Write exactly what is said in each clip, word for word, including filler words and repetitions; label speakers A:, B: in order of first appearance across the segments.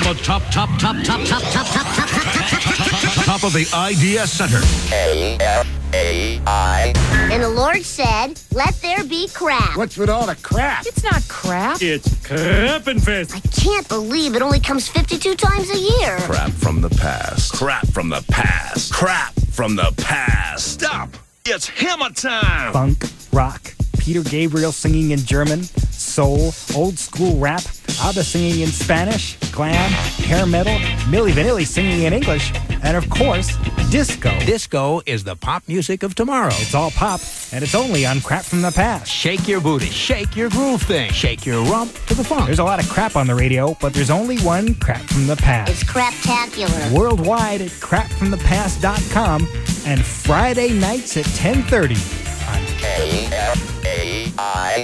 A: the top, top, top, top, top, top, top, top, top, top of the Idea Center.
B: A F A I.
C: And the Lord said, let there be crap.
D: What's with all the crap?
E: It's not crap.
F: It's Crappenfest.
C: I can't believe it only comes fifty-two times a year.
A: Crap from the past. Crap from the past. Crap from the past. Stop! It's hammer time!
G: Funk, rock, Peter Gabriel singing in German, soul, old school rap, ABBA singing in Spanish, glam, hair metal, Milli Vanilli singing in English, and of course, disco.
H: Disco is the pop music of tomorrow.
G: It's all pop, and it's only on Crap from the Past.
H: Shake your booty, shake your groove thing, shake your rump to the funk.
G: There's a lot of crap on the radio, but there's only one Crap from the Past.
C: It's craptacular.
G: Worldwide at crap from the past dot com and Friday nights at ten thirty on
B: A F A I.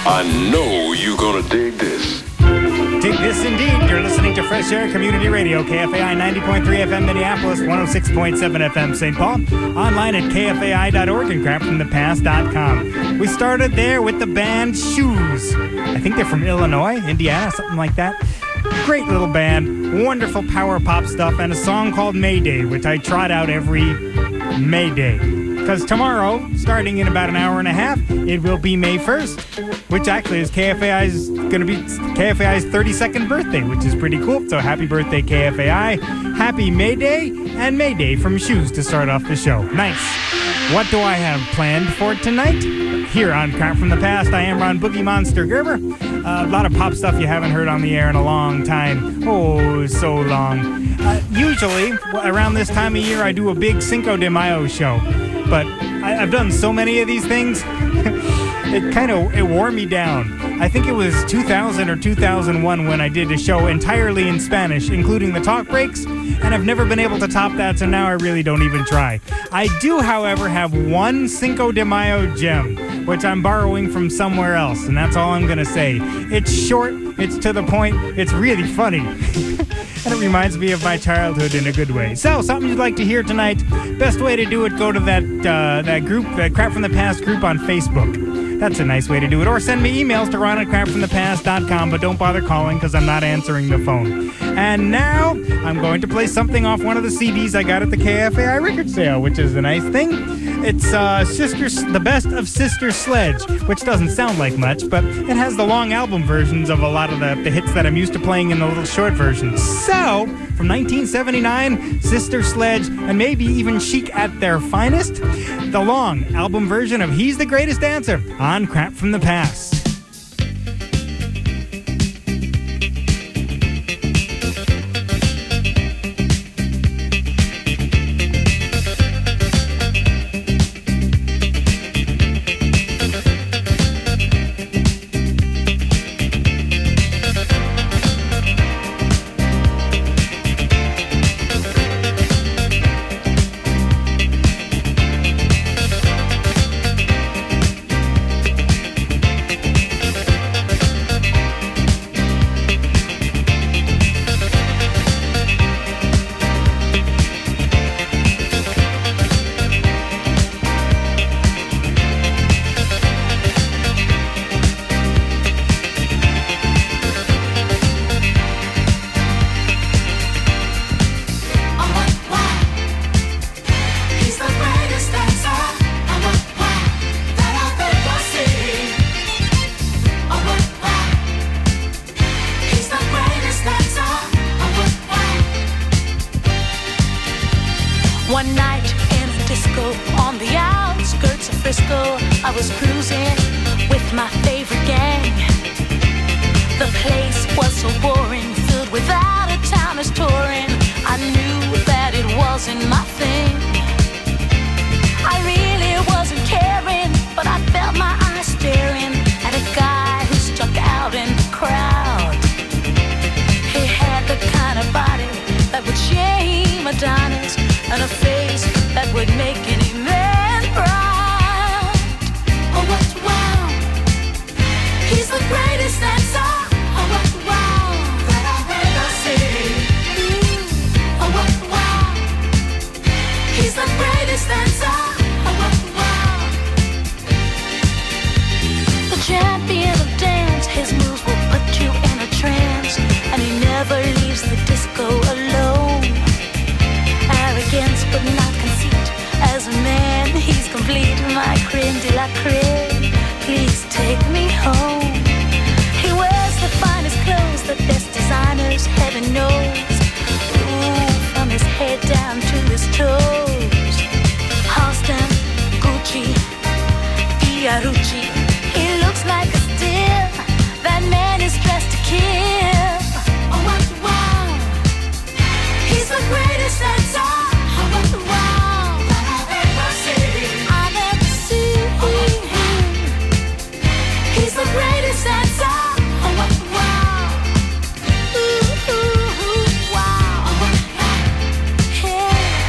D: I know you're gonna dig this.
G: Dig this indeed. You're listening to Fresh Air Community Radio, K F A I ninety point three F M Minneapolis, one oh six point seven F M Saint Paul, online at K F A I dot org and crap from the past dot com. We started there with the band Shoes. I think they're from Illinois, Indiana, something like that. Great little band, wonderful power pop stuff, and a song called Mayday, which I trot out every Mayday. Because tomorrow, starting in about an hour and a half, it will be May first, which actually is K F A I's going to be K F A I's thirty-second birthday, which is pretty cool. So happy birthday, K F A I. Happy May Day, and Mayday from Shoes to start off the show. Nice. What do I have planned for tonight? Here on Crap from the Past, I am Ron Boogie Monster Gerber. Uh, a lot of pop stuff you haven't heard on the air in a long time. Oh, so long. Uh, usually, around this time of year, I do a big Cinco de Mayo show. But I, I've done so many of these things, it kind of it wore me down. I think it was two thousand or two thousand one when I did a show entirely in Spanish, including the talk breaks, and I've never been able to top that, so now I really don't even try. I do, however, have one Cinco de Mayo gem, which I'm borrowing from somewhere else, and that's all I'm going to say. It's short, it's to the point, it's really funny. And it reminds me of my childhood in a good way. So, something you'd like to hear tonight, best way to do it, go to that uh, that group, that Crap from the Past group on Facebook. That's a nice way to do it. Or send me emails to ron at crap from the past dot com, but don't bother calling because I'm not answering the phone. And now, I'm going to play something off one of the C Ds I got at the K F A I record sale, which is a nice thing. It's uh, Sister, the best of Sister Sledge, which doesn't sound like much, but it has the long album versions of a lot of the, the hits that I'm used to playing in the little short versions. So, from nineteen seventy-nine, Sister Sledge, and maybe even Chic at their finest, the long album version of He's the Greatest Dancer on Crap from the Past.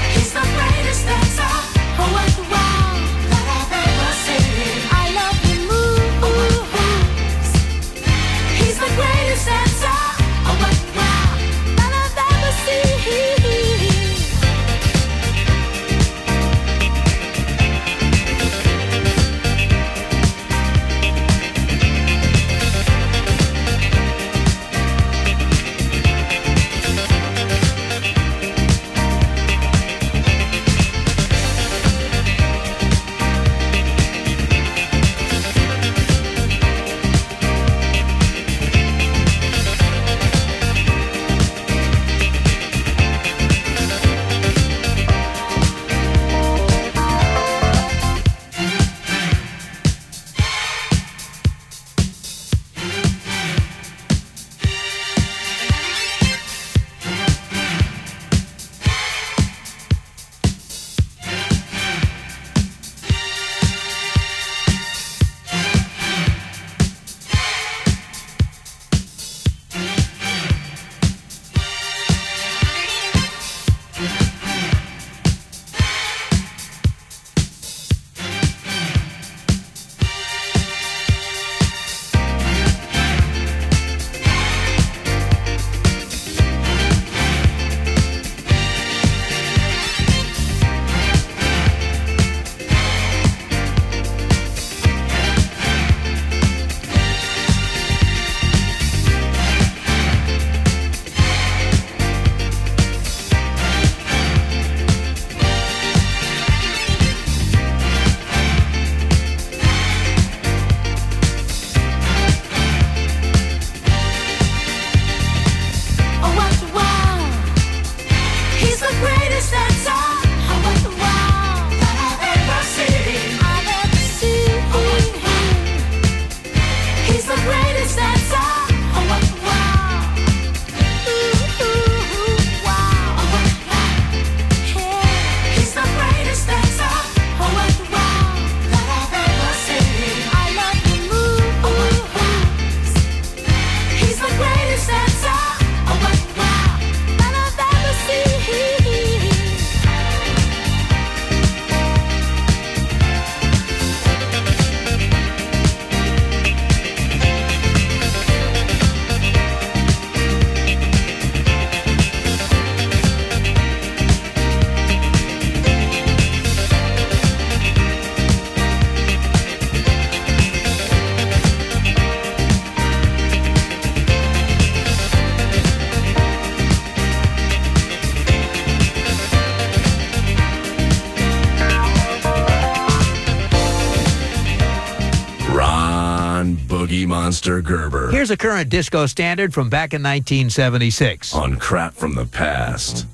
E: I love you.
A: Run Boogie Monster Gerber.
H: Here's a current disco standard from back in nineteen seventy-six.
A: On Crap from the Past.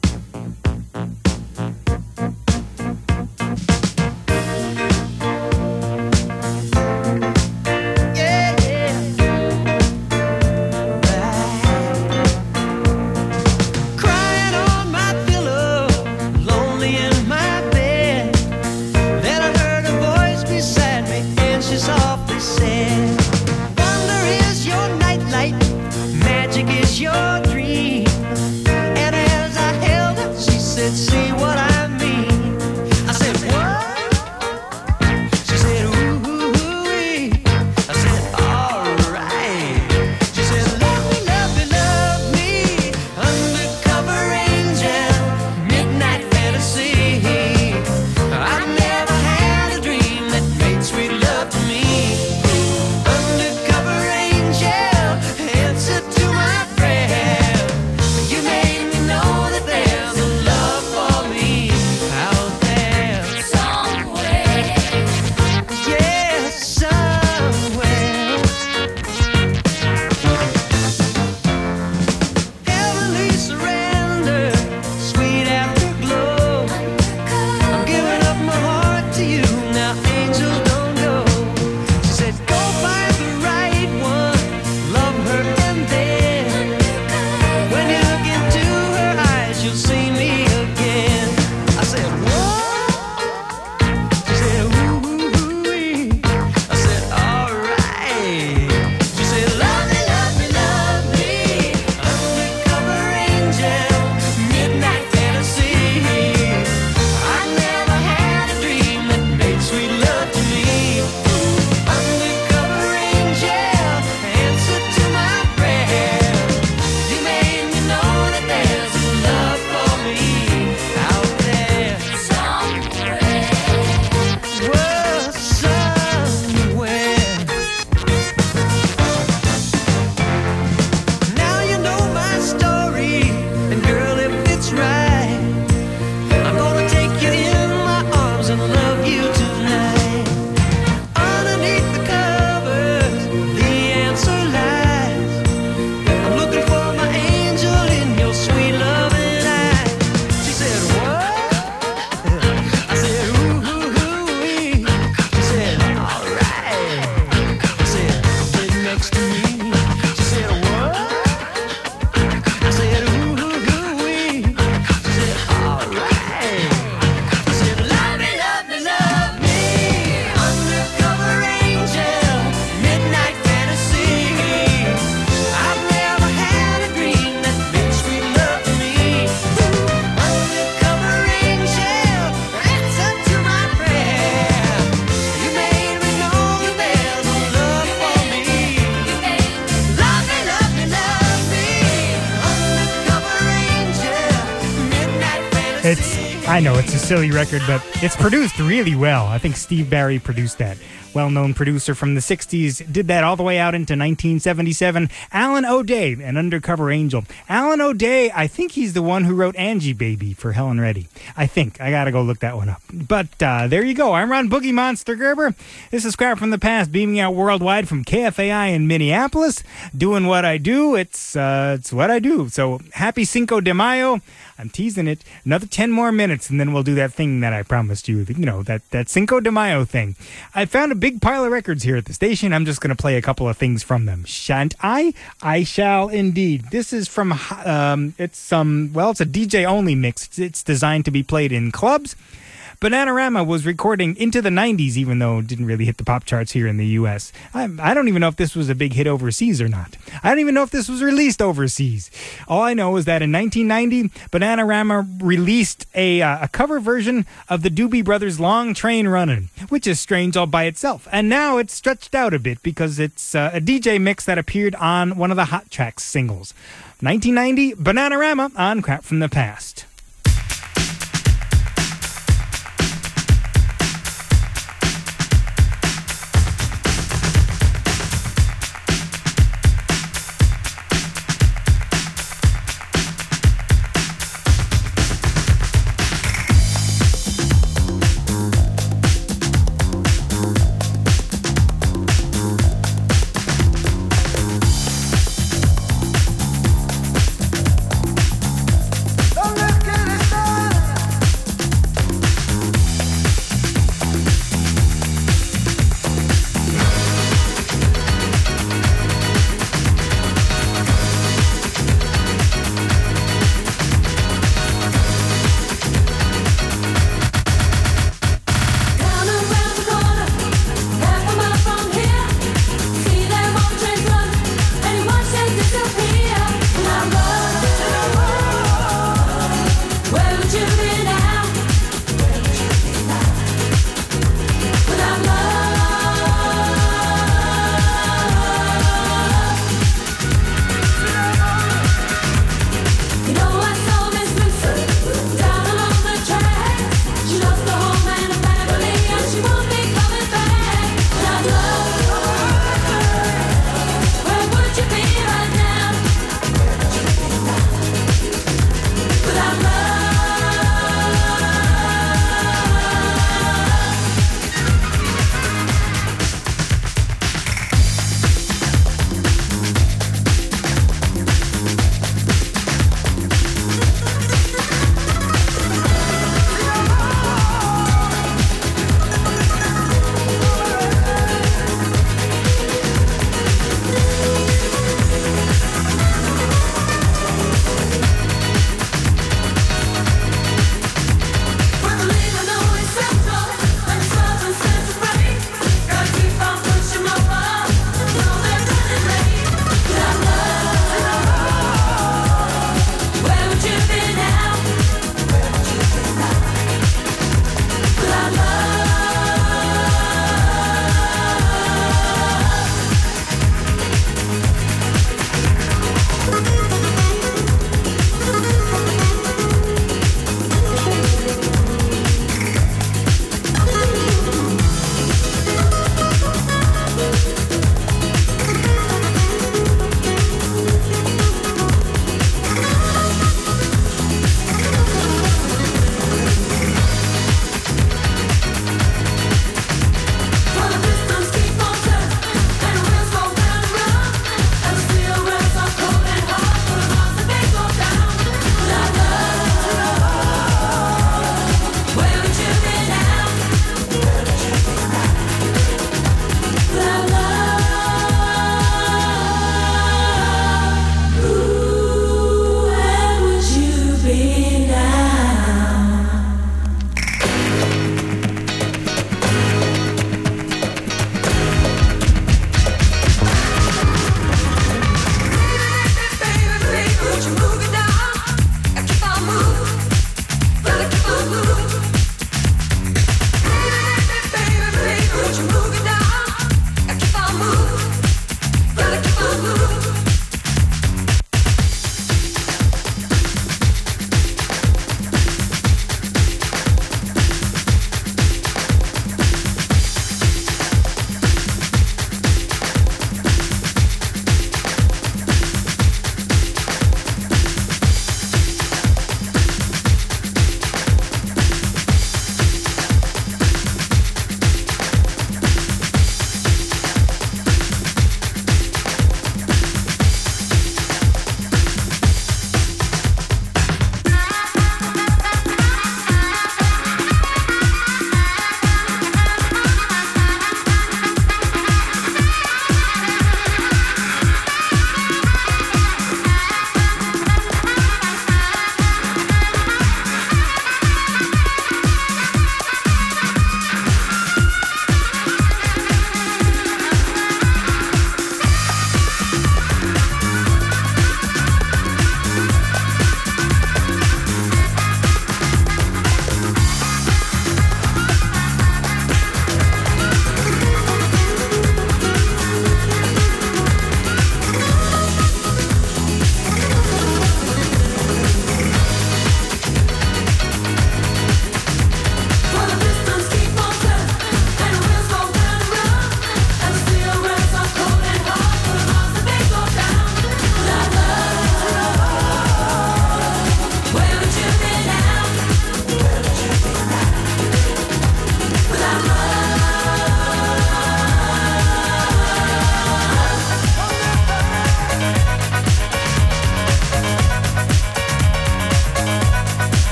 G: It's, I know it's a silly record, but it's produced really well. I think Steve Barry produced that. Well-known producer from the sixties, did that all the way out into nineteen seventy-seven. Alan O'Day, an undercover angel. Alan O'Day, I think he's the one who wrote Angie Baby for Helen Reddy. I think. I gotta go look that one up. But uh, there you go. I'm Ron Boogie Monster Gerber. This is Scrap from the Past, beaming out worldwide from K F A I in Minneapolis. Doing what I do. It's, uh, it's what I do. So happy Cinco de Mayo. I'm teasing it. Another ten more minutes, and then we'll do that thing that I promised you. You know, that, that Cinco de Mayo thing. I found a big pile of records here at the station. I'm just going to play a couple of things from them. Shan't I? I shall indeed. This is from, um, it's some, um, well, it's a D J-only mix. It's, it's designed to be played in clubs. Bananarama was recording into the nineties, even though it didn't really hit the pop charts here in the U S. I, I don't even know if this was a big hit overseas or not. I don't even know if this was released overseas. All I know is that in nineteen ninety, Bananarama released a, uh, a cover version of the Doobie Brothers' Long Train Runnin', which is strange all by itself. And now it's stretched out a bit because it's uh, a D J mix that appeared on one of the Hot Tracks singles. nineteen ninety, Bananarama on Crap from the Past.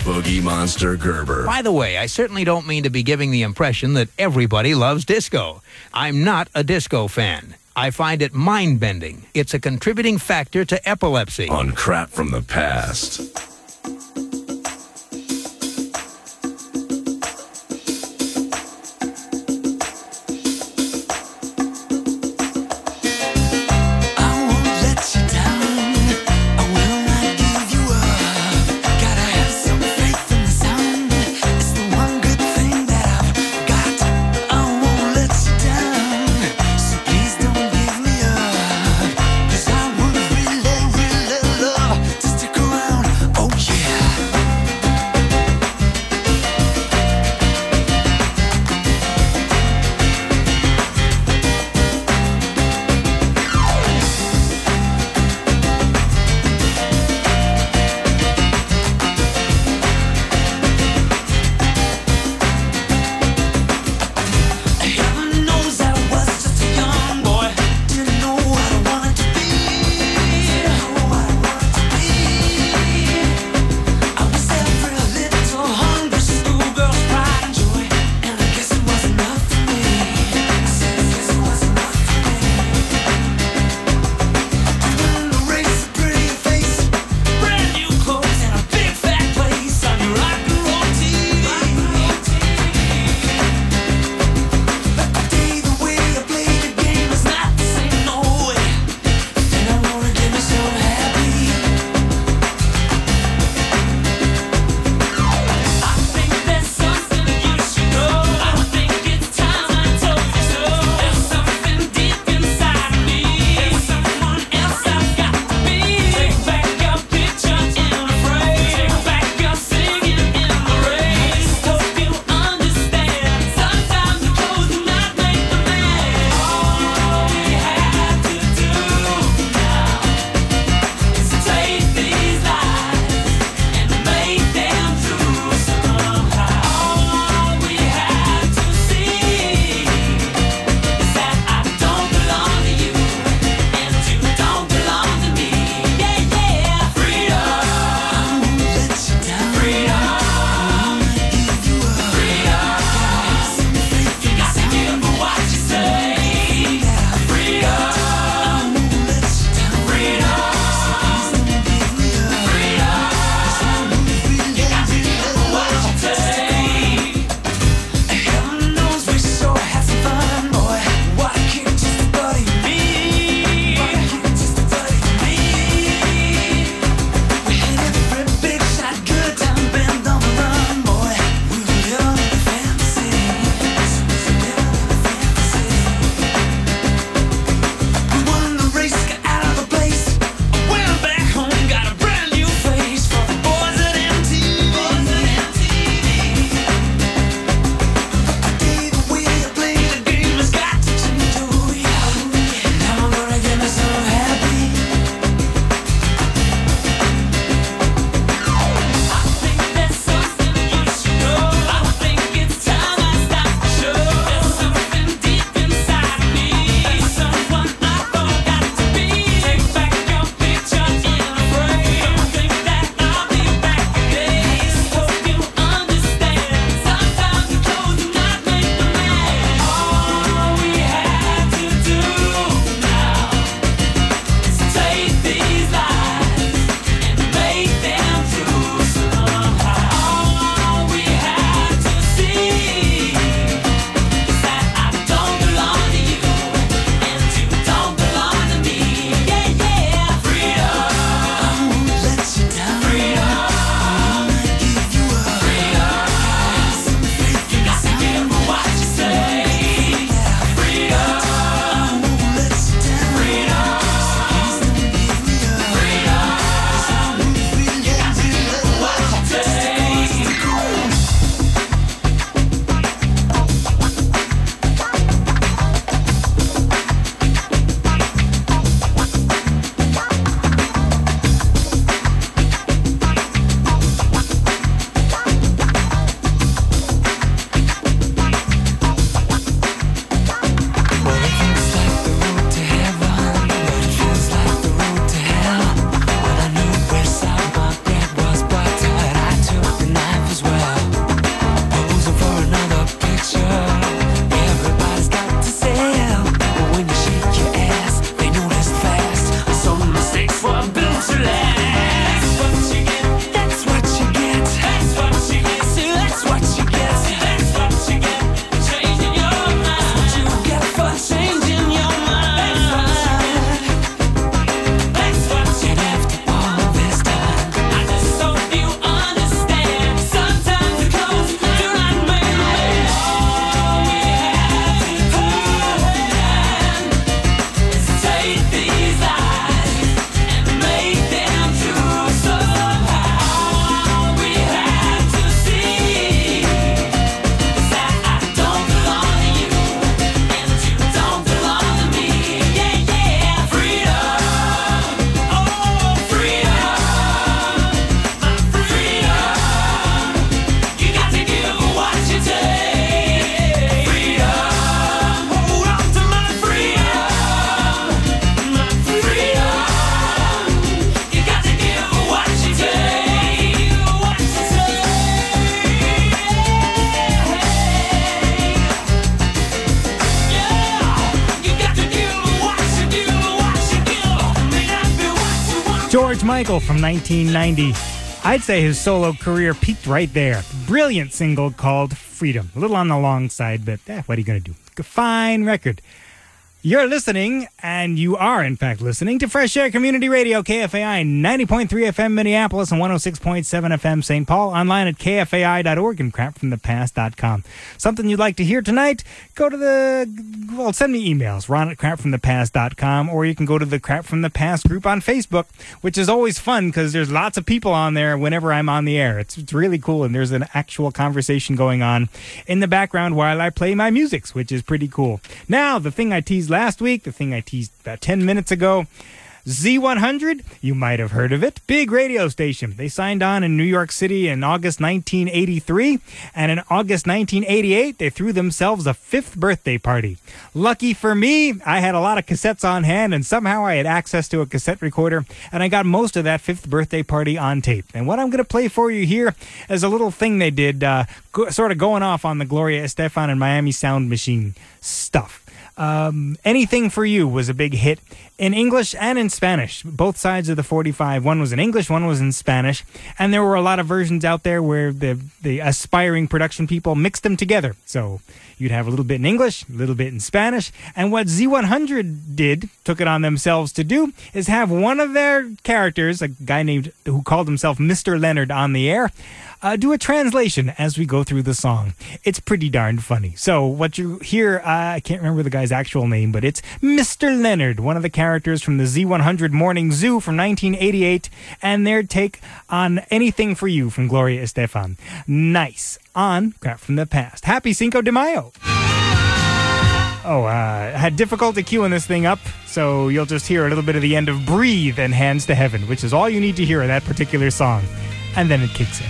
A: Boogie Monster Gerber.
H: By the way, I certainly don't mean to be giving the impression that everybody loves disco. I'm not a disco fan. I find it mind-bending. It's a contributing factor to epilepsy.
A: On Crap from the Past.
E: Oh
G: Michael from nineteen ninety. I'd say his solo career peaked right there. Brilliant single called Freedom. A little on the long side, but eh, what are you going to do? Fine record. You're listening, and you are, in fact, listening to Fresh Air Community Radio, K F A I ninety point three F M Minneapolis and one oh six point seven F M Saint Paul, online at K F A I dot org and crap from the past dot com. Something you'd like to hear tonight? Go to the, well, send me emails, ron at crap from the past dot com, or you can go to the Crap from the Past group on Facebook, which is always fun because there's lots of people on there whenever I'm on the air. It's, it's really cool, and there's an actual conversation going on in the background while I play my musics, which is pretty cool. Now, the thing I teased last week, the thing I teased about ten minutes ago, Z one hundred, you might have heard of it. Big radio station. They signed on in New York City in August nineteen eighty-three, and in August nineteen eighty-eight, they threw themselves a fifth birthday party. Lucky for me, I had a lot of cassettes on hand, and somehow I had access to a cassette recorder, and I got most of that fifth birthday party on tape. And what I'm going to play for you here is a little thing they did, uh, go, sort of going off on the Gloria Estefan and Miami Sound Machine stuff. Um, Anything for You was a big hit in English and in Spanish. Both sides of the forty-five. One was in English, one was in Spanish. And there were a lot of versions out there where the, the aspiring production people mixed them together. So you'd have a little bit in English, a little bit in Spanish. And what Z one hundred did, took it on themselves to do, is have one of their characters, a guy named who called himself Mister Leonard on the air, Uh, do a translation as we go through the song. It's pretty darn funny. So what you hear, uh, I can't remember the guy's actual name, but it's Mister Leonard, one of the characters from the Z one hundred Morning Zoo from nineteen eighty-eight, and their take on Anything for You from Gloria Estefan. Nice. On Crap from the Past. Happy Cinco de Mayo. Oh, uh, I had difficulty queuing this thing up, so you'll just hear a little bit of the end of Breathe and Hands to Heaven, which is all you need to hear of that particular song. And then it kicks in.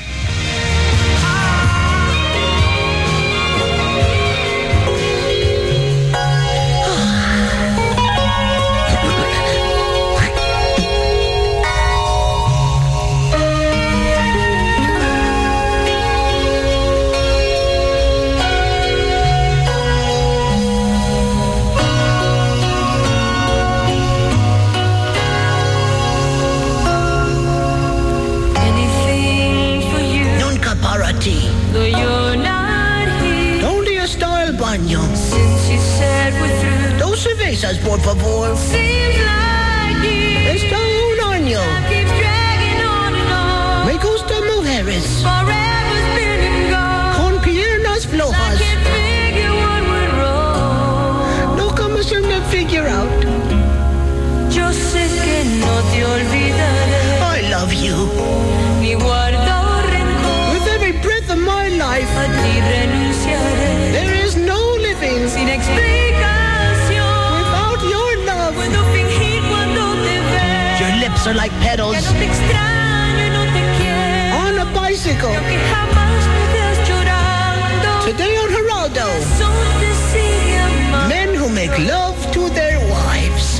E: Though you're not here,
I: ¿Dónde está el baño?
E: since you said we're through,
I: Dos cervezas, por favor.
E: seems like years
I: Está un año.
E: keeps dragging on and on.
I: Me gustan mujeres
E: Forever's been and gone.
I: con piernas
E: I
I: flojas.
E: can't figure what went wrong.
I: No como se me figure out.
E: Yo sé que no te olvidaré,
I: I love you.
E: ni guardo rencor.
I: With every breath of my life,
E: A ti renunciaré
I: there is no living
E: sin explicación.
I: without your love.
E: Puedo fingir cuando te veo.
I: Your lips are like petals
E: Ya no te extraño y no te quiero.
I: on a bicycle.
E: Que jamás me veas llorando.
I: Today on Geraldo,
E: Son te sigue amando.
I: men who make love to their wives.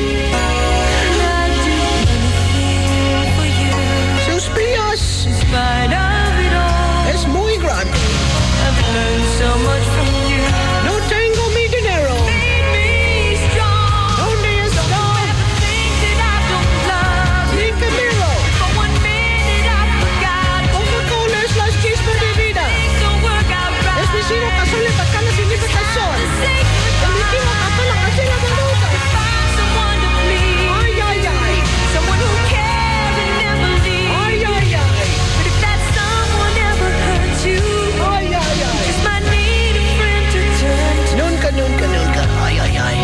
E: I'll do anything for you.
I: Suspiros
E: In spite of it all,
I: es muy grande.
E: I've learned so much from you.
I: No tengo mi dinero.
E: Made me strong.
I: ¿Dónde
E: Don't
I: está
E: ever think that I don't love
I: mi
E: you.
I: Camilo?
E: For one minute I forgot you.
I: Coca-Cola es la chispa de vida.
E: Things don't work out right.
I: Es vecino cazón y bacana sin ni cazón.
E: To say
I: El vecino
E: goodbye.
I: cazón la casilla de lutas.
E: Find someone to please.
I: Ay, ay, ay.
E: Someone who cares and never leaves.
I: Ay, ay, ay.
E: But if that someone ever hurts you,
I: Ay, ay, ay.
E: just might need a friend to turn to.
I: Nunca, nunca, nunca. Ay, ay, ay.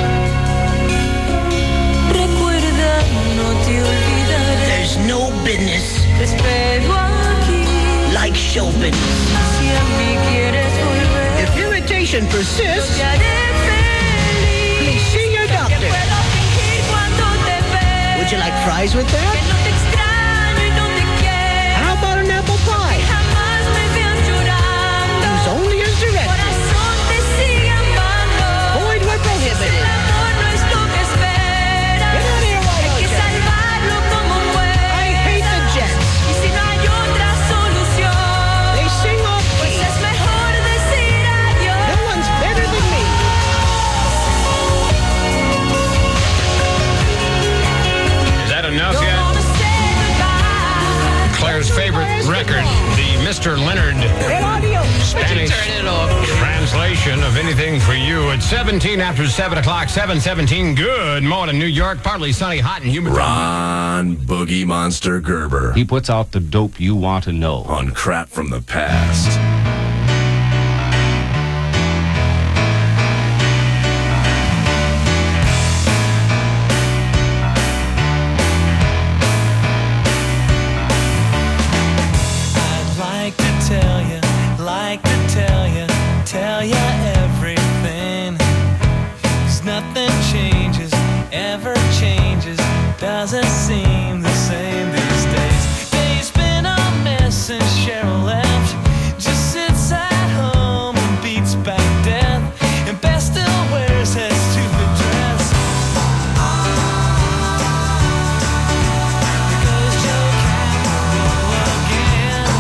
E: Recuerda, no te olvidaré.
I: There's no business
E: Te espero aquí.
I: like show business.
E: Si a mí quieres volver,
I: If irritation persists,
E: te haré feliz.
I: please see your
E: Que
I: doctor.
E: puedo fingir cuando te veo.
I: Would you like fries with
E: Que
I: that?
E: no te extraño y no te quiero.
I: How about an apple pie?
E: Jamás me veas llorando.
I: Use only as directed.
E: Corazón te sigue amando.
I: Void where
E: El
I: prohibited.
E: amor no es lo que esperas.
I: Get out of here, why
E: Hay
I: don't
E: que
I: you?
E: salvarlo como
I: I hate the
E: pueda.
I: Jets.
E: Y si no hay otra solución,
I: They sing off
E: pues
I: key.
E: es mejor decir adiós.
I: No one's better than me.
F: Is that enough
E: Don't
F: yet?
E: wanna
J: favorite record, the Mister Leonard Spanish translation of Anything for You. At seventeen after seven o'clock, seven seventeen. Good morning, New York. Partly sunny, hot and humid.
A: Ron Boogie Monster Gerber.
K: He puts out the dope you want to know.
A: On Crap from the Past.
L: Tell you, like to tell you, tell you everything. 'Cause nothing changes, ever changes, doesn't seem the same these days. Day's been a mess since Cheryl left. Just sits at home and beats back death. And Beth still wears that stupid dress. There goes Joe Campbell again.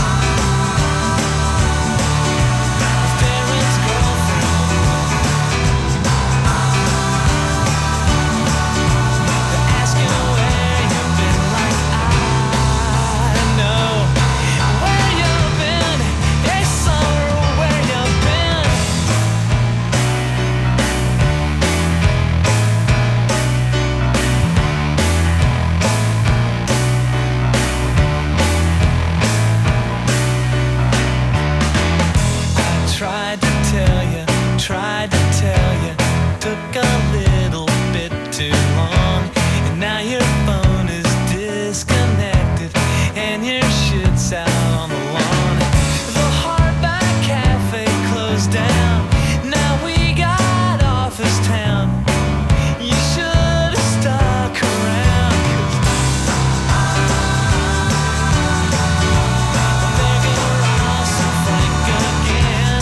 L: Tried to tell you, tried to tell you, took a little bit too long. And now your phone is disconnected and your shit's out on the lawn. The Hardback Cafe closed down. Now we got Office Town. You should have stuck around. 'Cause they're gonna Ross and Frank again.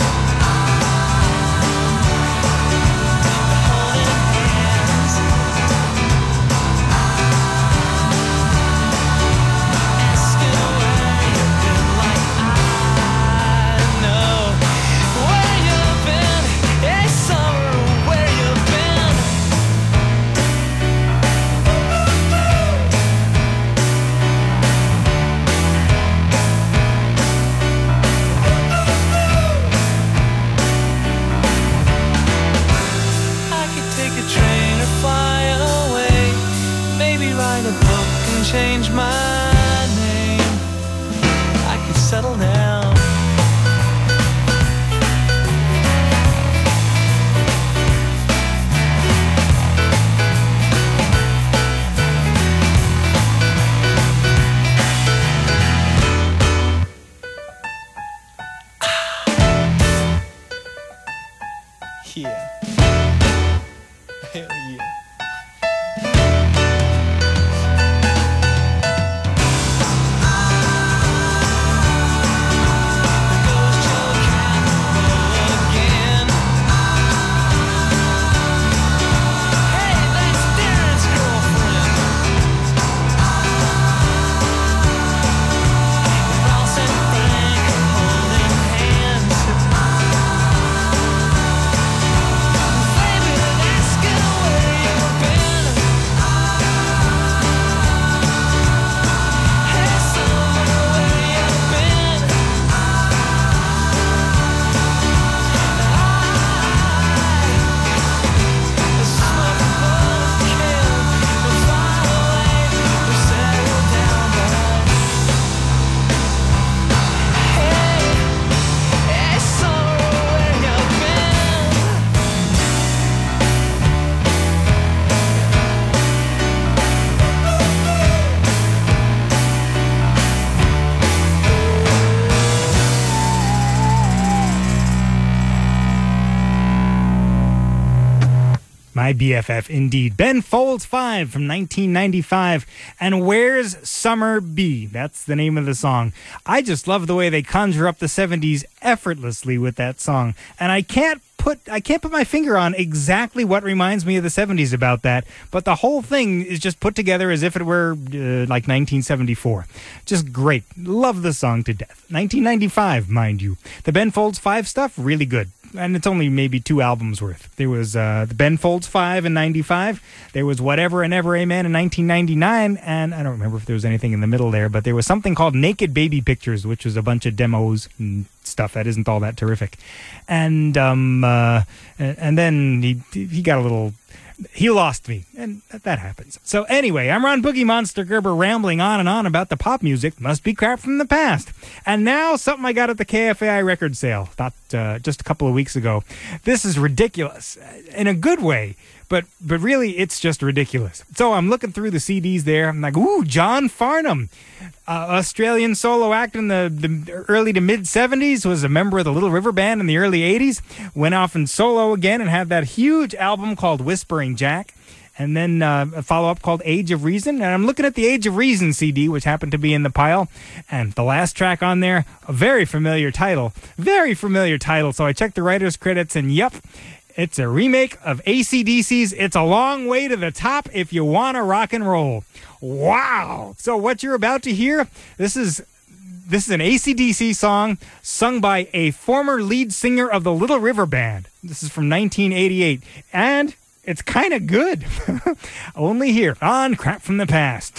L: Change my name, I could settle down. Yeah. Hell yeah.
G: My B F F, indeed. Ben Folds five from nineteen ninety-five. And Where's Summer Be? That's the name of the song. I just love the way they conjure up the seventies effortlessly with that song. And I can't put I can't put my finger on exactly what reminds me of the seventies about that, but the whole thing is just put together as if it were uh, like nineteen seventy-four. Just great. Love the song to death. nineteen ninety-five, mind you. The Ben Folds five stuff, really good. And it's only maybe two albums worth. There was uh, the Ben Folds five in ninety-five. There was Whatever and Ever Amen in nineteen ninety-nine. And I don't remember if there was anything in the middle there, but there was something called Naked Baby Pictures, which was a bunch of demos and stuff that isn't all that terrific. And um, uh, and then he he got a little... He lost me, and that happens. So anyway, I'm Ron Boogie Monster Gerber rambling on and on about the pop music. Must be crap from the past. And now, something I got at the K F A I record sale, not uh, just a couple of weeks ago. This is ridiculous, in a good way, but but really, it's just ridiculous. So I'm looking through the C Ds there. I'm like, ooh, John Farnham, uh, Australian solo act in the, the early to mid-seventies, was a member of the Little River Band in the early eighties, went off in solo again and had that huge album called Whispering Jack, and then uh, a follow-up called Age of Reason. And I'm looking at the Age of Reason C D, which happened to be in the pile, and the last track on there, a very familiar title, very familiar title. So I checked the writer's credits, and yep, it's a remake of A C D C's It's a Long Way to the Top If You Want to Rock and Roll. Wow! So what you're about to hear, this is this is an A C D C song sung by a former lead singer of the Little River Band. This is from nineteen eighty-eight, and it's kind of good. Only here on Crap from the Past.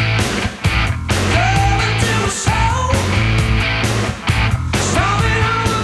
L: Storming on the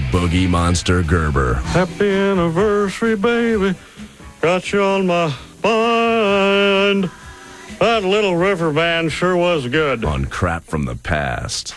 A: Boogie Monster Gerber.
F: Happy anniversary, baby. Got you on my mind. That Little River Band sure was good.
A: On Crap from the Past.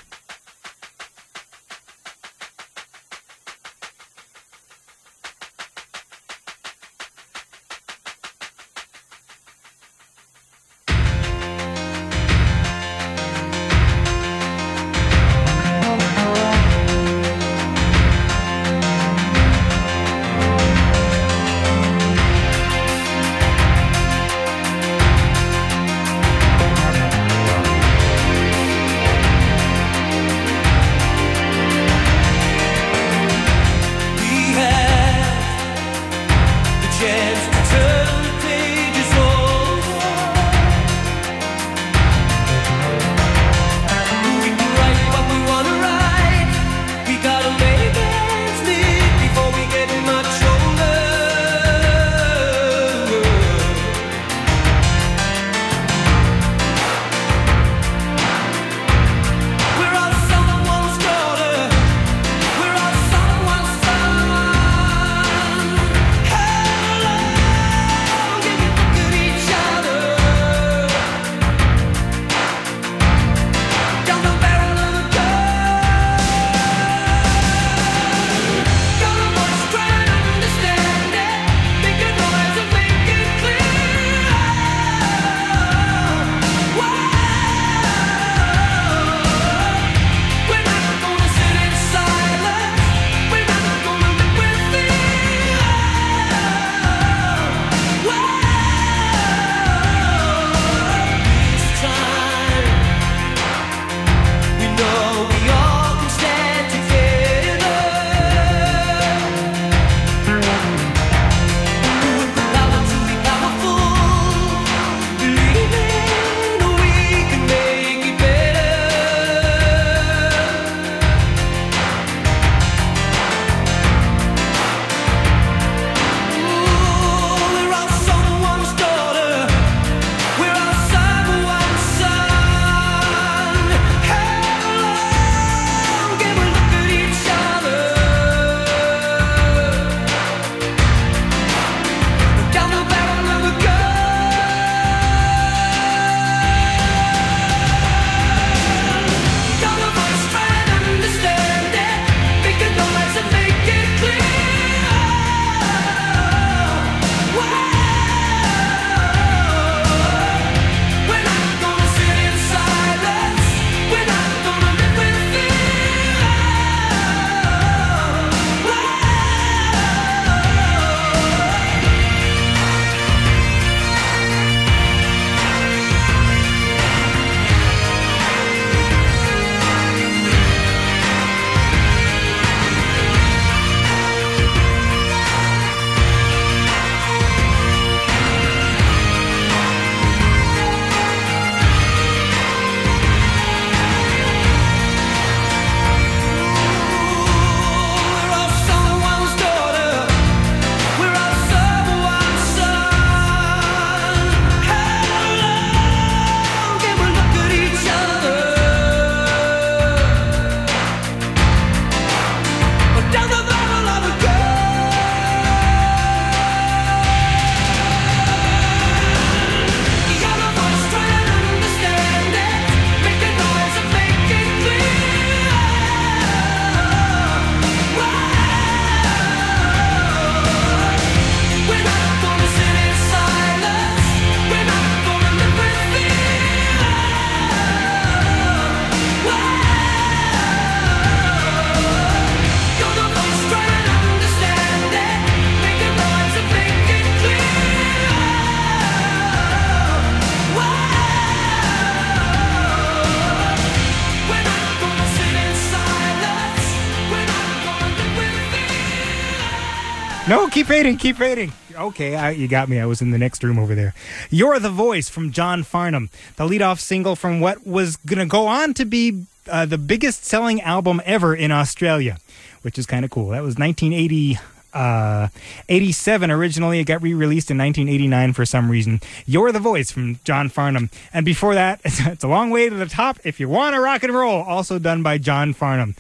G: No, keep fading, keep fading. Okay, I, you got me. I was in the next room over there. You're the Voice from John Farnham, the lead-off single from what was going to go on to be uh, the biggest-selling album ever in Australia, which is kind of cool. That was nineteen eighty, uh, eighty-seven originally. It got re-released in nineteen eighty-nine for some reason. You're the Voice from John Farnham. And before that, it's, it's a long way to the top. If you want to rock and roll, also done by John Farnham.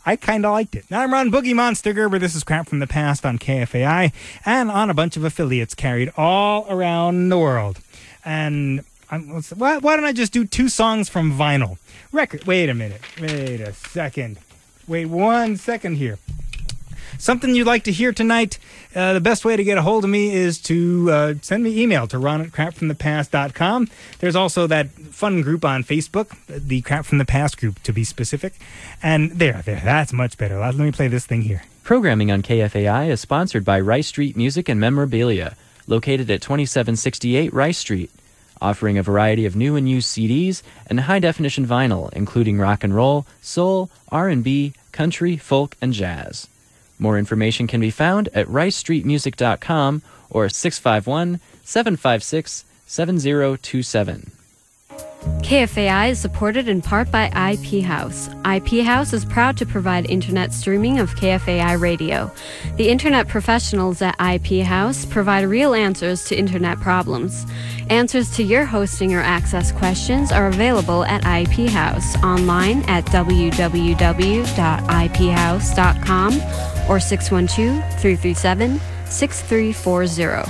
G: I kind of liked it. Now I'm Ron Boogie Monster Gerber. This is Crap from the Past on K F A I and on a bunch of affiliates carried all around the world. And I'm, let's, why, why don't I just do two songs from vinyl? Record. Wait a minute. Wait a second. Wait one second here. Something you'd like to hear tonight, uh, the best way to get a hold of me is to uh, send me email to ron at crap from the past dot com. There's also that fun group on Facebook, the Crap from the Past group, to be specific. And there, there, that's much better. Let me play this thing here.
M: Programming on K F A I is sponsored by Rice Street Music and Memorabilia, located at twenty-seven sixty-eight Rice Street, offering a variety of new and used C Ds and high-definition vinyl, including rock and roll, soul, R and B, country, folk, and jazz. More information can be found at rice street music dot com or six five one, seven five six, seven zero two seven.
N: K F A I is supported in part by I P House. I P House is proud to provide internet streaming of K F A I radio. The internet professionals at I P House provide real answers to internet problems. Answers to your hosting or access questions are available at I P House online at w w w dot i p house dot com or six one two, three three seven, six three four zero.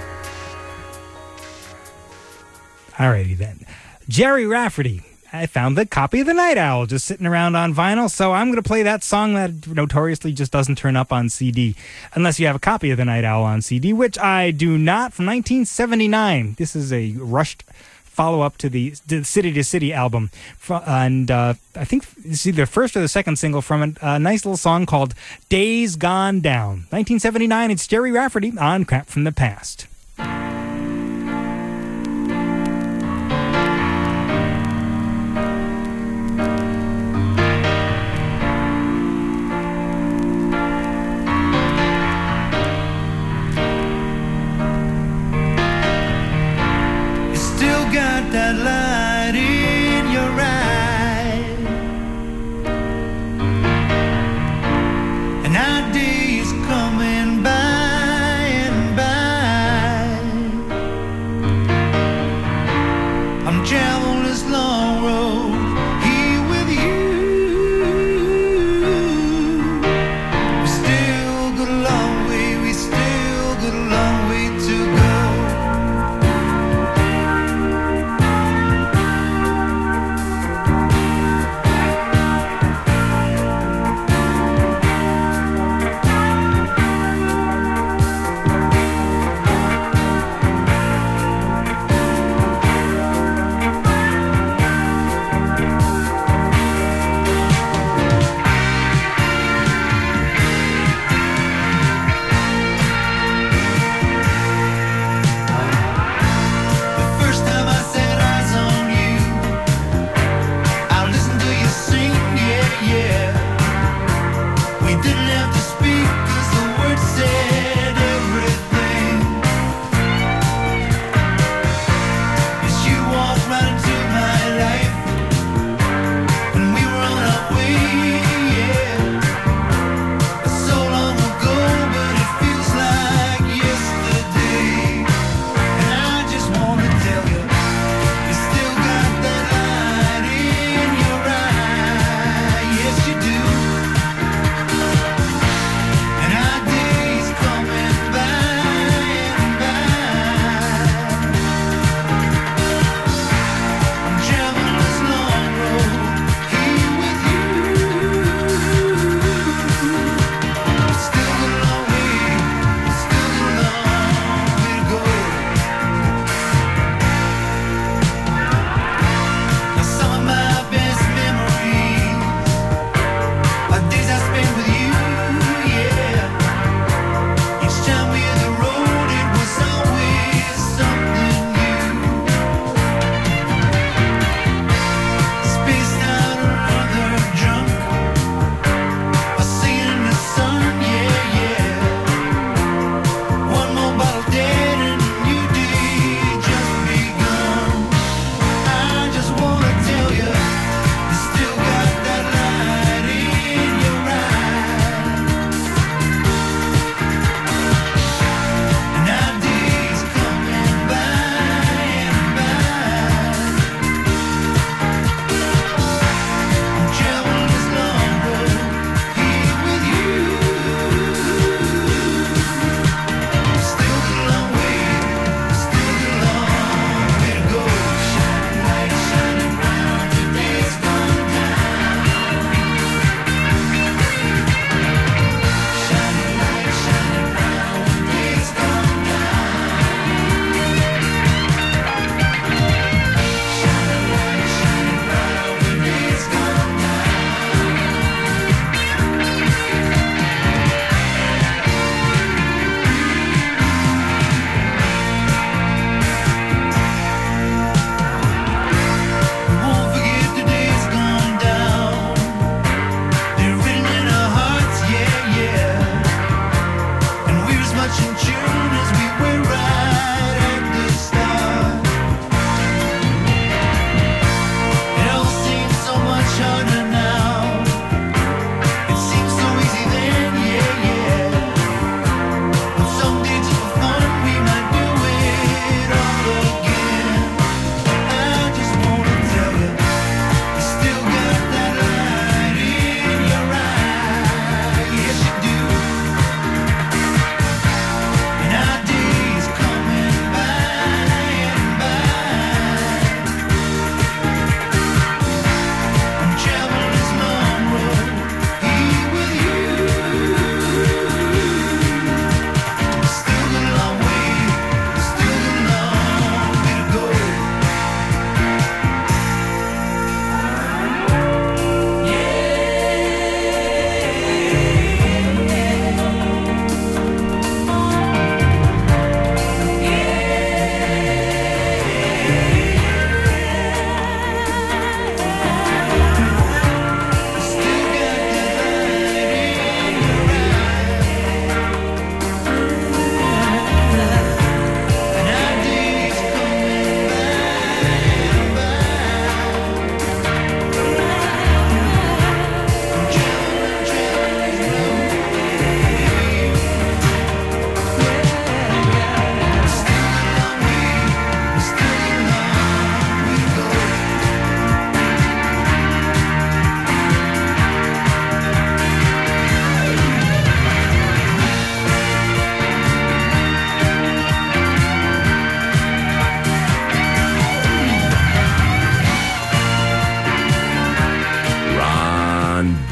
G: Alrighty then. Jerry Rafferty. I found the copy of the Night Owl just sitting around on vinyl, so I'm going to play that song that notoriously just doesn't turn up on C D, unless you have a copy of the Night Owl on C D, which I do not, from nineteen seventy-nine. This is a rushed follow-up to the, the City to City album, and uh, I think it's either the first or the second single from it, a nice little song called Days Gone Down. nineteen seventy-nine, it's Jerry Rafferty on Crap from the Past.
L: That light in your eye, an idea is coming by and by.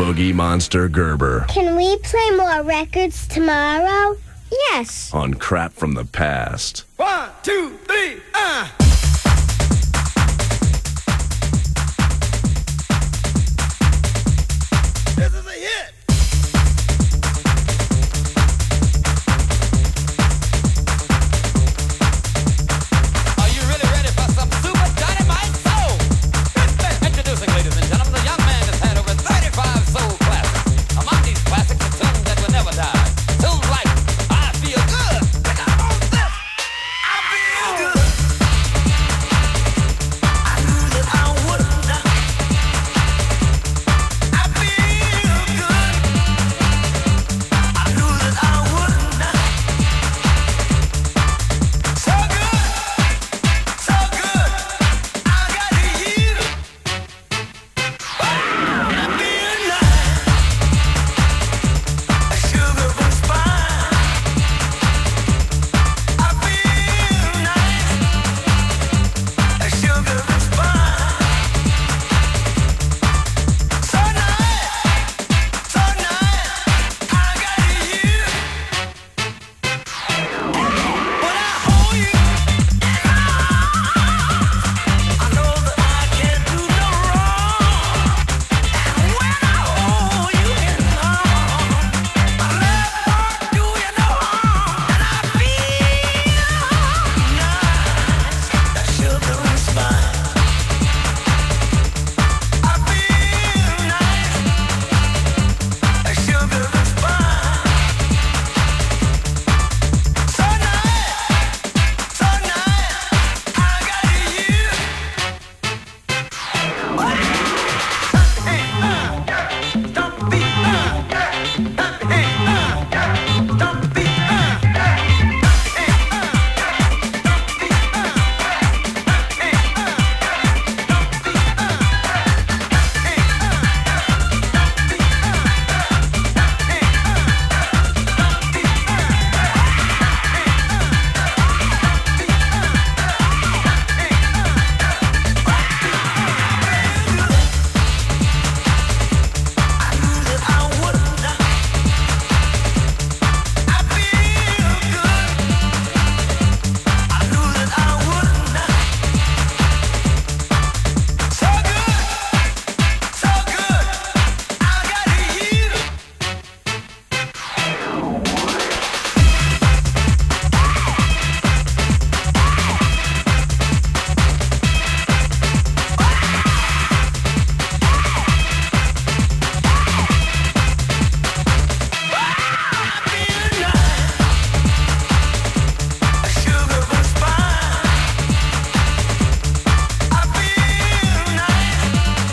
A: Boogie Monster Gerber
C: Can we play more records tomorrow? Yes.
A: on Crap from the Past.
L: One, two, three, uh. This is a hit. Are you really ready for some super dynamite soul? Introducing, ladies and gentlemen, the young man has had over thirty-five soul classics. Among these classics are tunes that will never die. Tunes like I Feel Good. Pick up on this. I feel good. I knew that I would not. I feel good. I knew that I would not. So good, so good. I got to you. I feel nice. A sugar was fine. I feel nice. A sugar was fine. So nice, so nice. I got to you. When I hold you, I know that I can't do no wrong. And when I hold you in arms, my love won't do you no harm. And I feel nice. That sugar is fine. I feel nice. That sugar is fine. So nice, so nice. I got you. Hey, uh, stomp the beat, uh, hey, uh, stomp the beat, uh, hey, uh, stomp the beat, uh, hey, uh, stomp the beat, uh, hey, I knew that I would not. I feel good. I knew that I would not. So good, so good. I got you. Sugar was fine. I feel nice.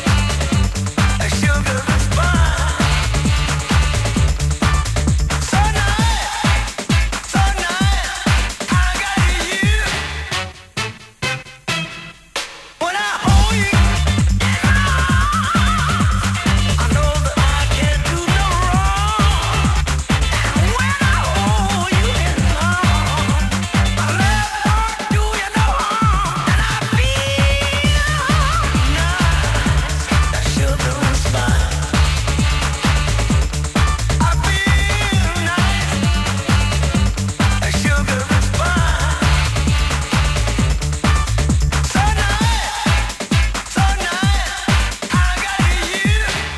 L: Sugar was fine. So nice, so nice. I got you. When I hold you, I know that I can't do no wrong. And when I hold you in arms, my love won't do you no harm. And I feel nice. That sugar is fine. I feel nice. That sugar is fine. So nice, so nice. I got you.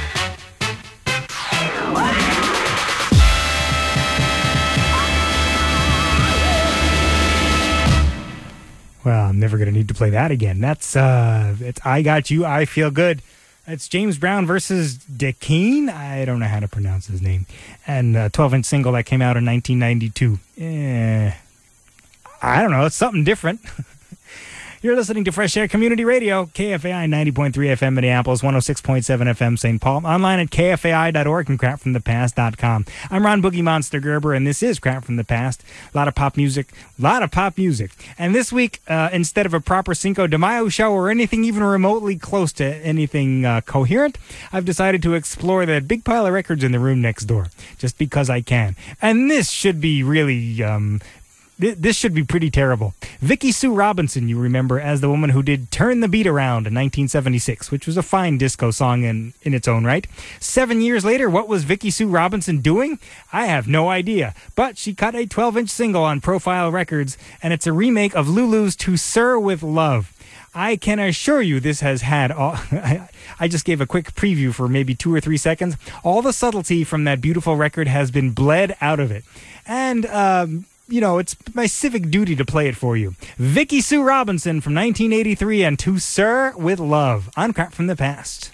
G: Well, I'm never going to need to play that again. That's, uh, it's I Got You, I Feel Good. It's James Brown versus Dekeen. I don't know how to pronounce his name. And a twelve-inch single that came out in nineteen ninety-two. Eh, I don't know. It's something different. You're listening to Fresh Air Community Radio, K F A I ninety point three F M Minneapolis, one oh six point seven F M Saint Paul, online at K F A I dot org and crap from the past dot com. I'm Ron Boogie Monster Gerber, and this is Crap from the Past. A lot of pop music, a lot of pop music. And this week, uh, instead of a proper Cinco de Mayo show or anything even remotely close to anything uh, coherent, I've decided to explore that big pile of records in the room next door, just because I can. And this should be really... Um, th- this should be pretty terrible. Vicki Sue Robinson, you remember as the woman who did Turn the Beat Around in nineteen seventy-six, which was a fine disco song in, in its own right. Seven years later, what was Vicki Sue Robinson doing? I have no idea. But she cut a twelve-inch single on Profile Records, and it's a remake of Lulu's To Sir With Love. I can assure you this has had all... I just gave a quick preview for maybe two or three seconds. All the subtlety from that beautiful record has been bled out of it. And, um, you know, it's my civic duty to play it for you. Vicki Sue Robinson from nineteen eighty-three and To Sir With Love on Crap from the Past.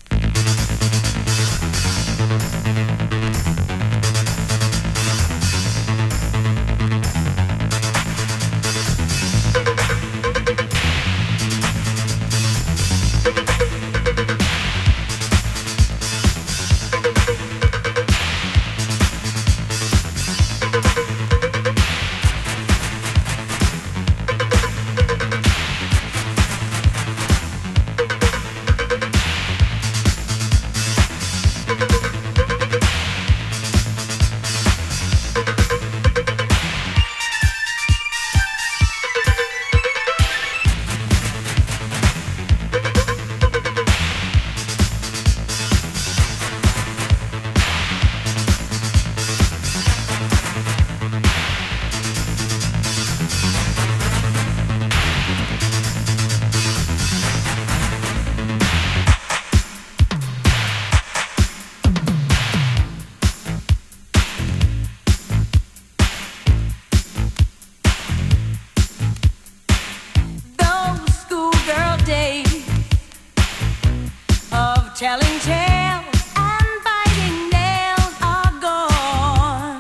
E: Telling tales and biting nails are gone,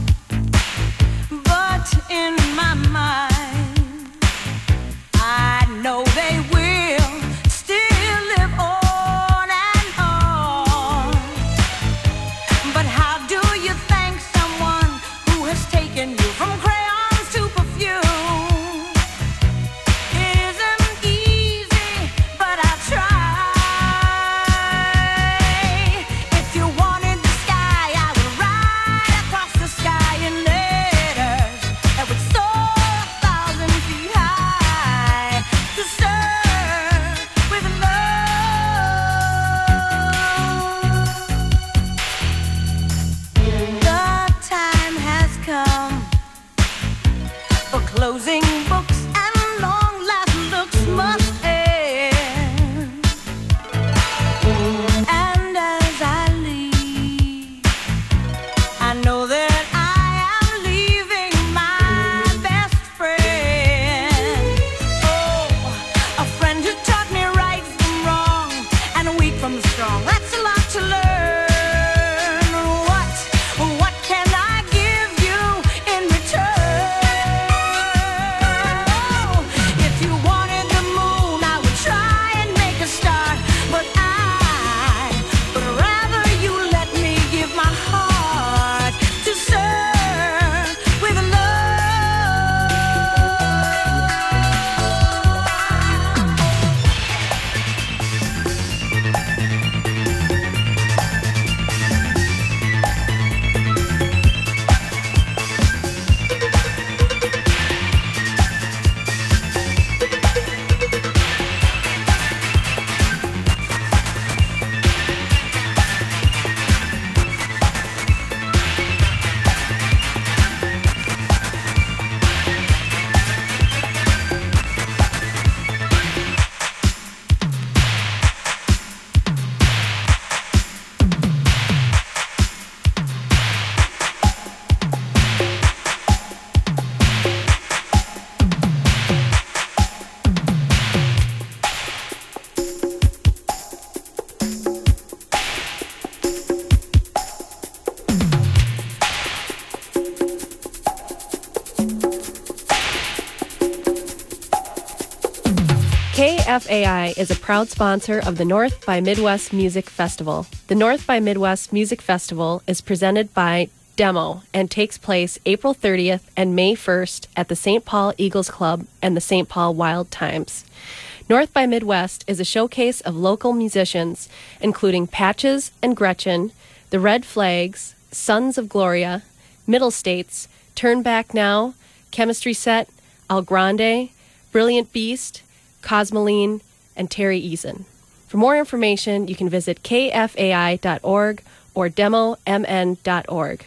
E: but in my mind I know they will still live on and on. But how do you thank someone who has taken you from crayons to perfume? It isn't easy, but I try. Closing books and long last looks must end. And as I leave, I know that I am leaving my best friend. Oh, a friend who taught me right from wrong and weak from strong. That's a lot to learn. What, what can I give you in return?
O: K F A I is a proud sponsor of the North by Midwest Music Festival. The North by Midwest Music Festival is presented by Demo and takes place April thirtieth and May first at the Saint Paul Eagles Club and the Saint Paul Wild Times. North by Midwest is a showcase of local musicians, including Patches and Gretchen, the Red Flags, Sons of Gloria, Middle States, Turn Back Now, Chemistry Set, El Grande, Brilliant Beast, Cosmoline, and Terry Eason. For more information, you can visit k f a i dot org or demo m n dot org.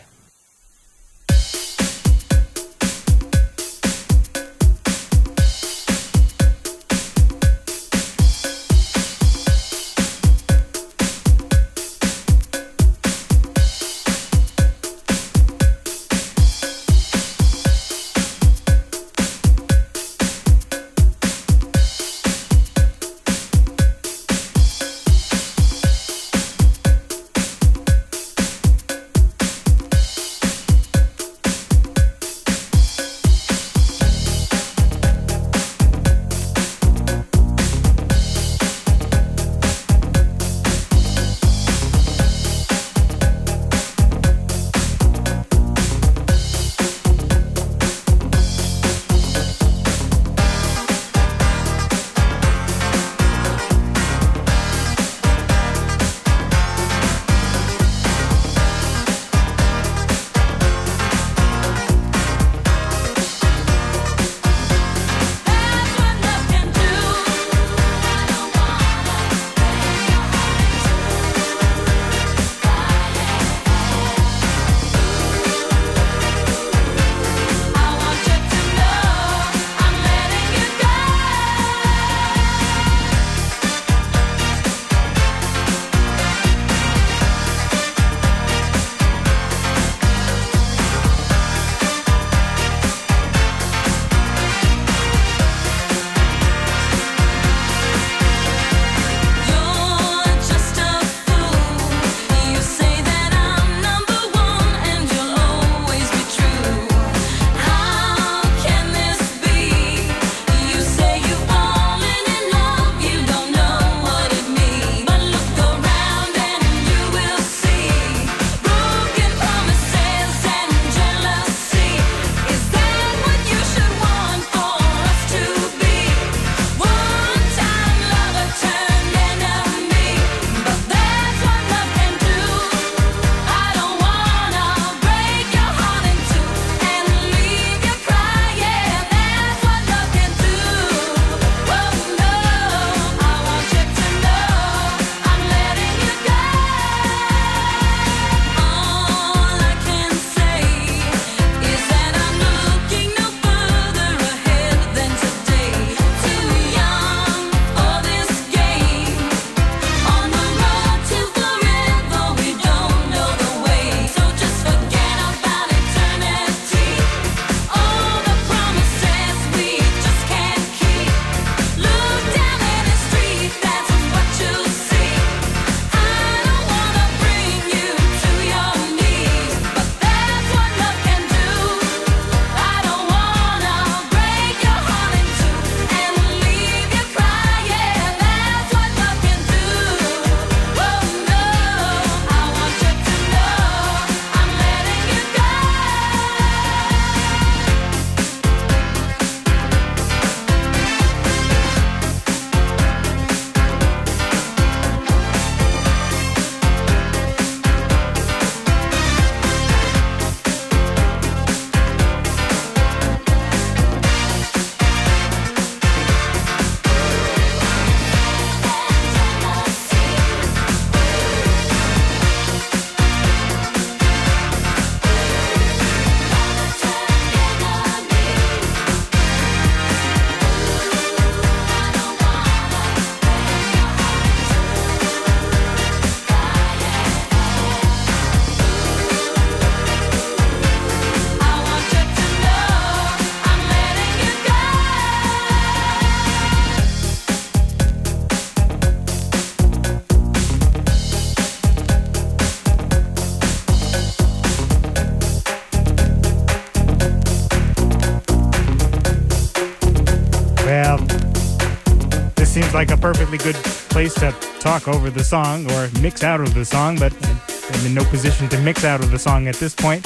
G: seems like a perfectly good place to talk over the song or mix out of the song, but I'm in no position to mix out of the song at this point.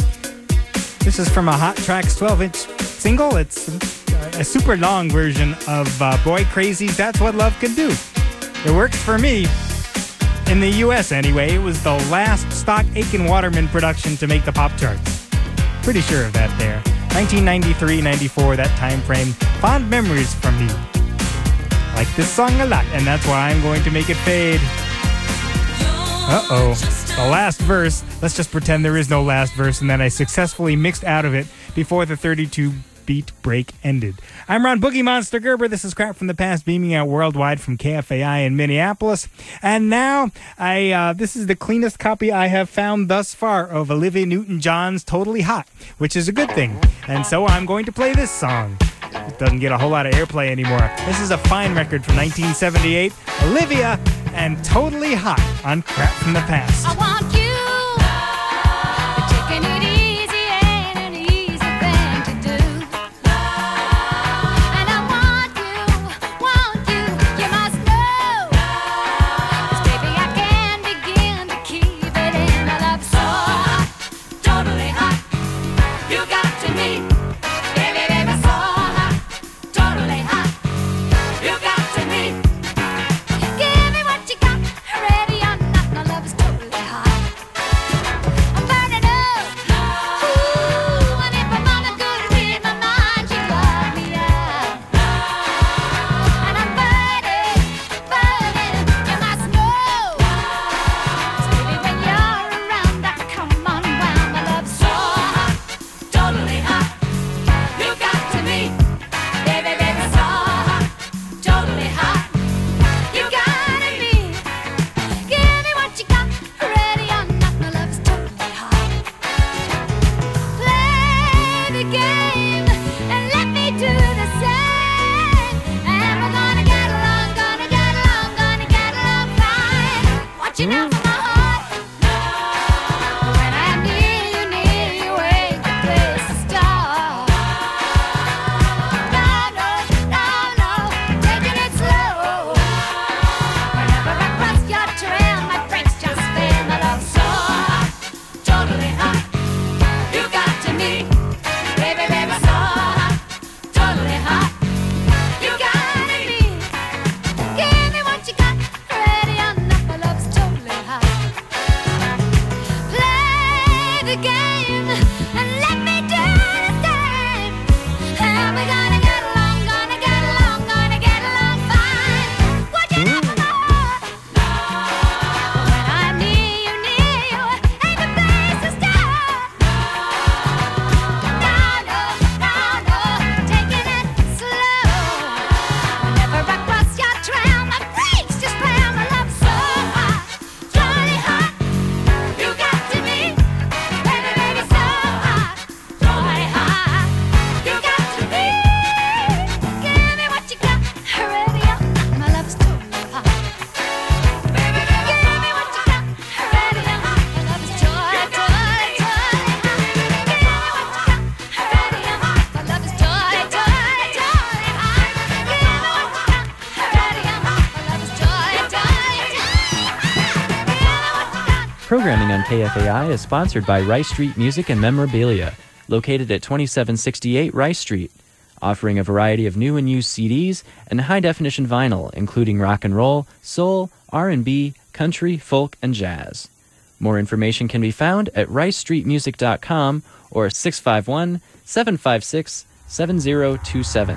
G: This is from a Hot Tracks twelve-inch single. It's a super long version of uh, Boy Crazy's That's What Love Can Do. It worked for me. In the U S anyway, it was the last stock Aiken Waterman production to make the pop charts. Pretty sure of that there. nineteen ninety-three, ninety-four, that time frame. Fond memories from me. Like this song a lot, and that's why I'm going to make it fade. Uh-oh. The last verse. Let's just pretend there is no last verse, and then I successfully mixed out of it before the thirty-two beat break ended. I'm Ron Boogie Monster Gerber. This is Crap from the Past, beaming out worldwide from K F A I in Minneapolis. And now, I uh, this is the cleanest copy I have found thus far of Olivia Newton-John's Totally Hot, which is a good thing. And so I'm going to play this song. It doesn't get a whole lot of airplay anymore. This is a fine record from nineteen seventy-eight. Olivia and Totally Hot on Crap from the Past.
E: I want you. You're taking it easy, ain't an easy thing to do. And I want you, want you, you must know. 'Cause baby, I can't begin to keep it in. I love so hot, totally hot. You got to me, baby, baby, so hot, totally hot. You got to me. Give me what you got, ready or not, my love is totally hot. I'm burning up, ooh, and if my mama could read my mind, she'd love me out. And I'm burning, burning, you must know. 'Cause baby, when you're around, I come unwound, my love is so hot, totally hot. You got to me, baby, baby, so hot, totally hot. You got me. Give me what you got, ready or not, my love is totally hot. Play the game and let me do the same. And we're gonna get along, gonna get along, gonna get along fine. Watch it now for my heart. When I'm near you, near you, ain't the place to start. No, no, no, no, taking it slow. Whenever I cross your trail, my brakes just fail. My love's so hot, totally hot. You got to me, baby, baby, so hot, totally hot. You got me. Give me what you got, ready or not, my love's totally hot. Play the game and let me do the same. And we're gonna get along, gonna get along, gonna get along fine. Watch it out for my heart. When I'm near you, near you, ain't the place to start. No, no, no, no, taking it slow. Whenever I cross your trail, my brakes just fail. My love's so hot, totally hot. You got to me, baby, baby, so hot, totally hot. You got to me. Give me what you got, ready or not, my love's totally hot. Baby, baby, give me what you got, ready or not, my love's totally, totally, totally hot. Give me what you got, ready or not, my love is totally, totally, totally hot. Give me what you got, ready or not, my love is totally, totally, totally.
M: Programming on K F A I is sponsored by Rice Street Music and Memorabilia, located at twenty-seven sixty-eight Rice Street, offering a variety of new and used C Ds and high-definition vinyl, including rock and roll, soul, R and B, country, folk, and jazz. More information can be found at rice street music dot com or six five one, seven five six, seven zero two seven.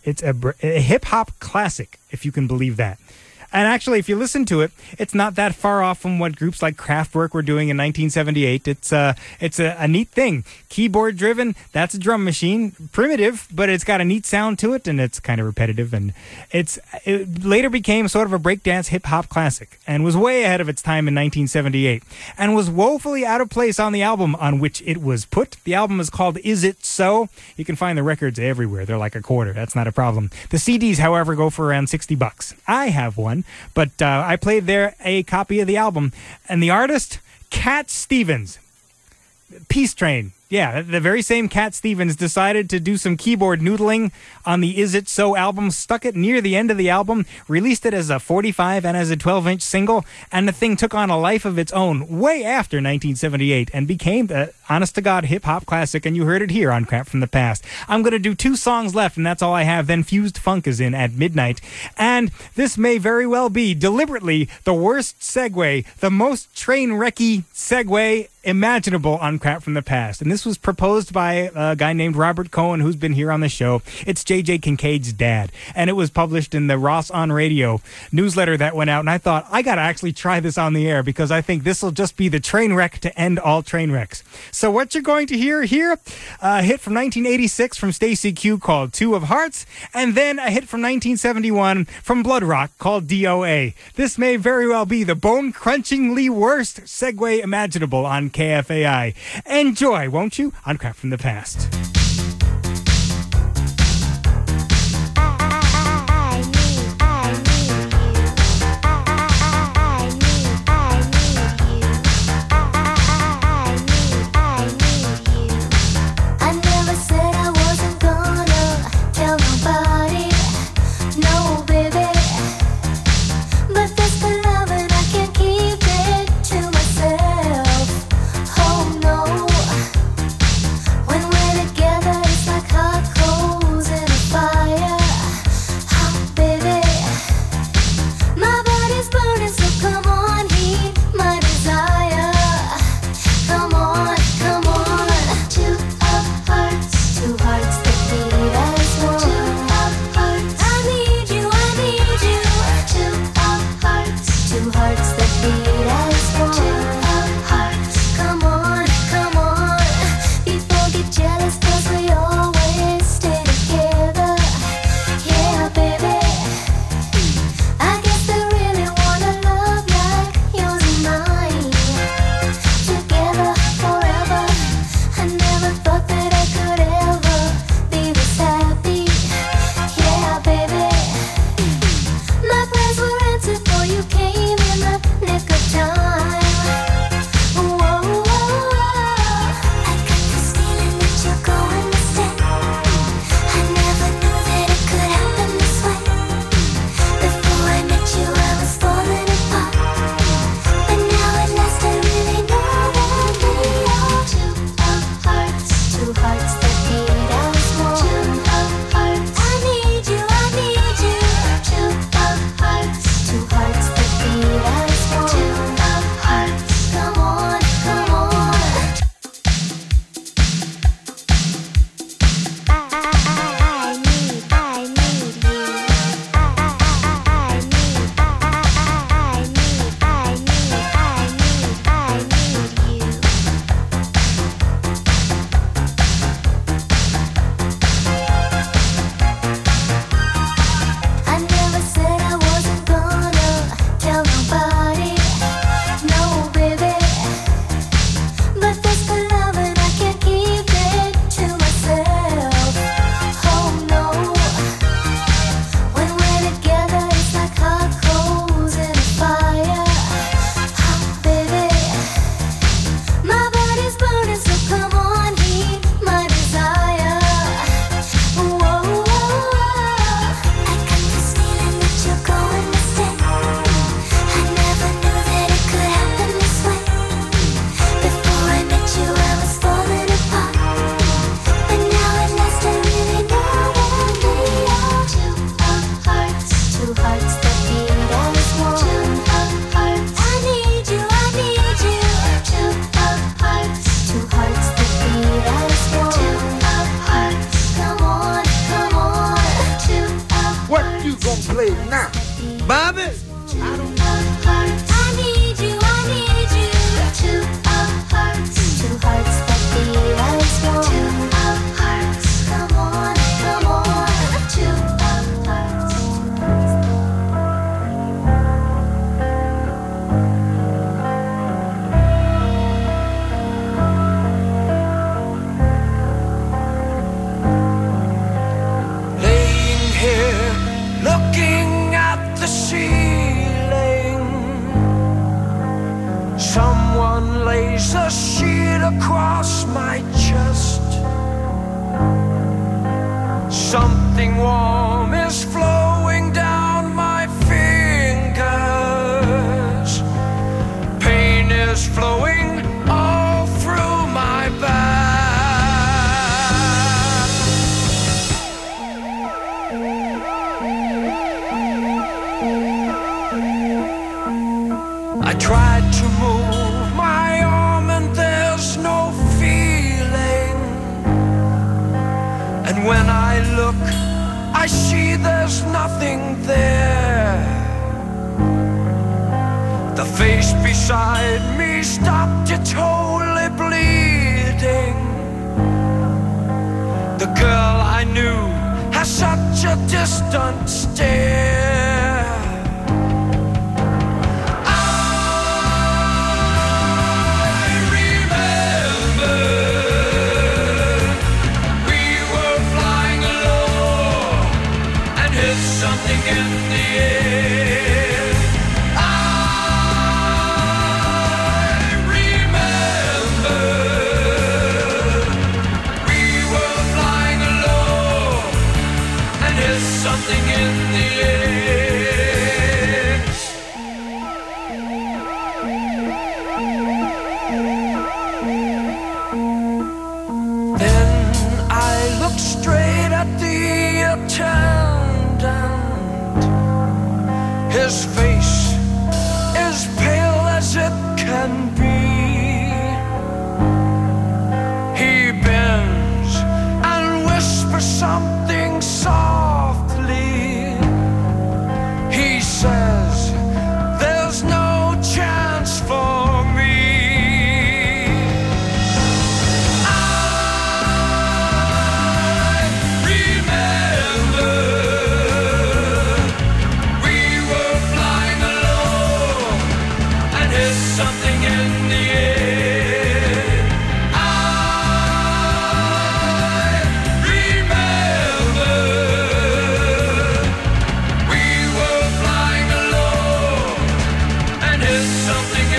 G: It's a, br- a hip-hop classic, if you can believe that. And actually, if you listen to it, it's not that far off from what groups like Kraftwerk were doing in nineteen seventy-eight. It's, uh, it's a, a neat thing. Keyboard-driven, that's a drum machine. Primitive, but it's got a neat sound to it, and it's kind of repetitive. And it's it later became sort of a breakdance hip-hop classic and was way ahead of its time in nineteen seventy-eight and was woefully out of place on the album on which it was put. The album is called Is It So? You can find the records everywhere. They're like a quarter. That's not a problem. The C Ds, however, go for around sixty bucks. I have one. But uh, I played there a copy of the album. And the artist, Cat Stevens. Peace Train. Yeah, the very same Cat Stevens decided to do some keyboard noodling on the Is It So album, stuck it near the end of the album, released it as a forty-five and as a twelve-inch single, and the thing took on a life of its own way after nineteen seventy-eight and became the honest-to-God hip-hop classic, and you heard it here on Crap from the Past. I'm going to do two songs left, and that's all I have. Then Fused Funk is in at midnight, and this may very well be deliberately the worst segue, the most train-wrecky segue imaginable on Crap from the Past. And this was proposed by a guy named Robert Cohen, who's been here on the show. It's J J Kincaid's dad. And it was published in the Ross on Radio newsletter that went out. And I thought, I got to actually try this on the air because I think this will just be the train wreck to end all train wrecks. So what you're going to hear here, a hit from nineteen eighty-six from Stacey Q called Two of Hearts, and then a hit from nineteen seventy-one from Blood Rock called D O A. This may very well be the bone-crunchingly worst segue imaginable on K F A I. Enjoy, won't you, on Crap from the Past.
P: When we're together play now. Bobby?
E: I need you, I need you. Two of hearts, two hearts that beat as one. Two of hearts, come on, come on. Two of hearts.
L: Laying here, looking at the ceiling. Someone lays a sheet across my chest. Something warm is flowing down my fingers. Pain is flowing all through my back. I tried to move my arm and there's no feeling. And when I look, I see there's nothing there. The face beside me stopped, it's wholly bleeding. The girl I knew has such a distant stare. Something in the air. I remember we were flying low, and there's something in the air. Then I looked straight at the attendant. His face is pale as it can be. He bends and whispers something softly. He says, there's no chance for me. I remember something in the air. I remember we were flying low, and there's something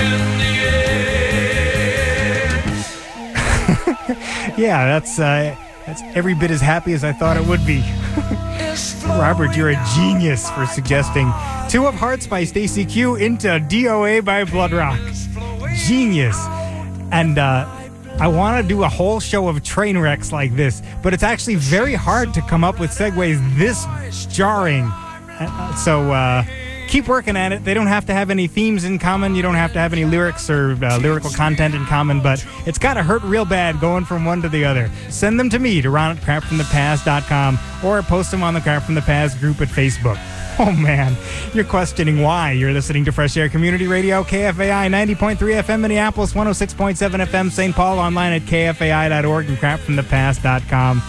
L: in the
G: air. Yeah, that's uh, that's every bit as happy as I thought it would be. Robert, you're a genius for suggesting Two of Hearts by Stacy Q into D O A by Blood Rock. Genius. And uh, I want to do a whole show of train wrecks like this, but it's actually very hard to come up with segues this jarring. Uh, so uh, keep working at it. They don't have to have any themes in common. You don't have to have any lyrics or uh, lyrical content in common, but it's got to hurt real bad going from one to the other. Send them to me, to Ron at crap from the past dot com, or post them on the Crap from the Past group at Facebook. Oh, man, you're questioning why you're listening to Fresh Air Community Radio, K F A I ninety point three F M Minneapolis, one oh six point seven F M Saint Paul, online at K F A I dot org and crap from the past dot com.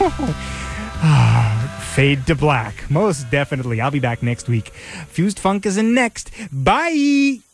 G: Fade to black. Most definitely. I'll be back next week. Fused Funk is in next. Bye!